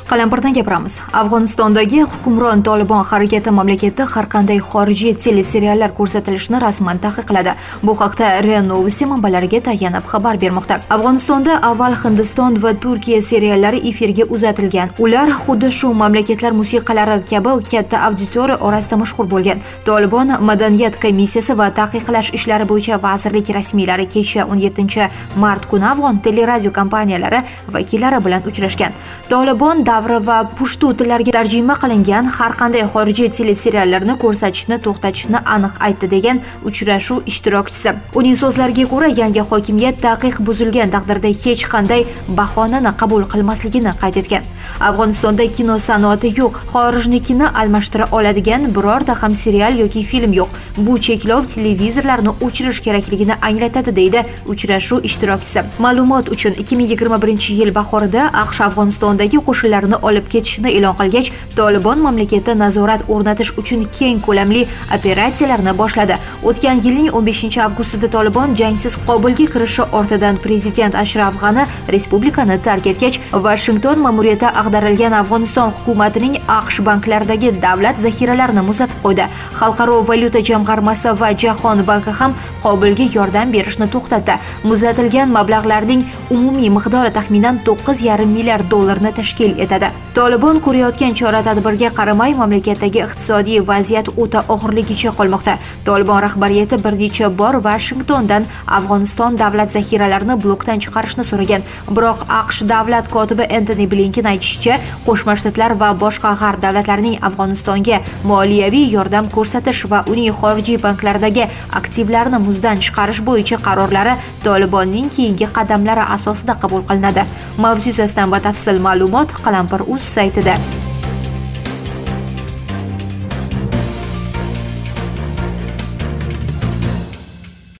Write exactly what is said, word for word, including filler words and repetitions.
Qalampirdan gapiramiz. Afg'onistondagi hukmron Tolibon harakati mamlakatda har qanday xorijiy teleseriallar ko'rsatilishini rasman taqiqladi. Bu haqda RIA Novosti manbalariga tayanib xabar bermoqda. Afg'onistonda avval Hindiston va Turkiya seriallari efirga uzatilgan. Ular xuddi shu mamlakatlar musiqalari kabi katta auditoriya orasida mashhur bo'lgan. Tolibon madaniyat komissiyasi va taqiqlash ishlari bo'yicha vazirlik rasmiylari kecha o'n yettinchi mart kuni afg'on teleradio kompaniyalari vakillari bilan uchrashgan. Tolibon davri va pushtu tillarga tarjima qilingan har qanday xorijiy teleseriallarni ko'rsatishni to'xtatishni aniq aytdi degan uchrashuv ishtirokchisi. Uning so'zlariga ko'ra, yangi hokimiyat taqiq buzilgan taqdirda hech qanday bahonani qabul qilmasligini qayd etgan. Afg'onistonda kino sanoati yo'q, xorijnikini almashtira oladigan birorta ham serial yoki film yo'q. Bu cheklov televizorlarni o'chirish kerakligini anglatadi, deydi uchrashuv ishtirokchisi. Ma'lumot uchun ikki ming yigirma birinchi yil bahorida AQSh Afg'onistondagi qo'shinlarni olib ketishni e'lon qilgach, Tolibon mamlakatda nazorat o'rnatish uchun keng ko'lamli operatsiyalarni boshladi. O'tgan yilning o'n beshinchi avgustida Tolibon jangsiz Qobulga kirishi ortidan prezident Ashraf G'ani respublikani tark etgach, Washington ma'muriyati ag'darilgan Afg'oniston hukumatining AQSh banklaridagi davlat zaxiralarini muzlatib qo'ydi. Xalqaro valyuta jamg'armasi va Jahon banki ham Qobulga yordam berishni to'xtatdi. Muzatilgan mablag'larning umumiy miqdori taxminan to'qqiz yarim milliard dollarni tashkil etadi. Tolibon ko'rayotgan chora-tadbirga qaramay, mamlakatdagi iqtisodiy vaziyat o'ta og'irligicha qolmoqda. Tolibon rahbariyati bir necha bor Washingtondan Afg'oniston davlat zaxiralarini blokdan chiqarishni so'ragan. Biroq AQSh davlat kotibi Antony Blinken aytishicha, Qo'shma Shtatlar va boshqa g'arb davlatlarining Afg'onistonga moliyaviy yordam ko'rsatish va uning xorijiy banklaridagi aktivlarni muzdan chiqarish bo'yicha qarorlari Tolibonning keyingi qadamlari asosida qabul qilinadi. Mavzu yuzasidan batafsil ma'lumot Qalampir.uz saytida.